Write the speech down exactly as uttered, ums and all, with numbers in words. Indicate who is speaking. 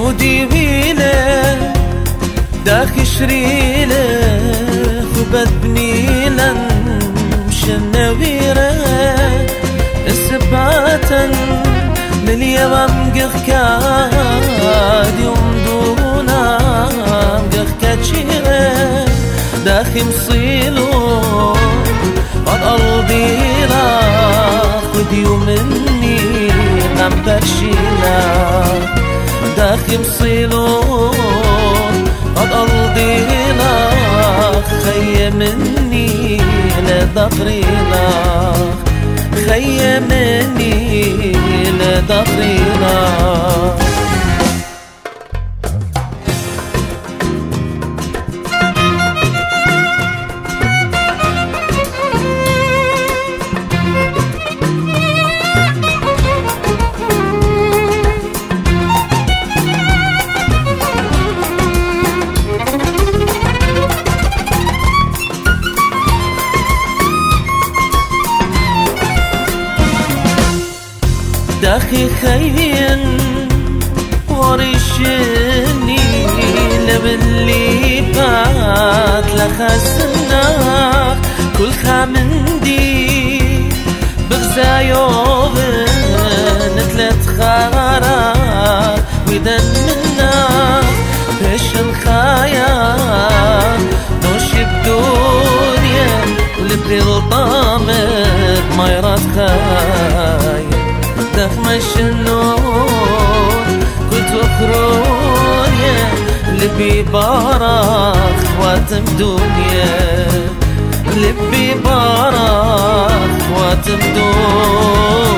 Speaker 1: ودي ويله داخل شريله وبدبني لنمش النويره السباتا مليا مقخكاد يوم دونا مقخكاتشيره داخل مصيلو قد قلبي راخ وديو مني غم برشيلا داخل مصيلو قد قلبي راخ خي مني لدغري راخ خي مني لدغري راخ داخي خين وريشني لباللي بات لخسنا كل خامندي بغزايو نتلت خارا ودن منا بيش الخايا نوش الدنيا ولبري الطامد ما يراد خايا دخم الشنور كنت أخرونيا لبي بارخ واتم دنيا لبي بارخ واتم دنيا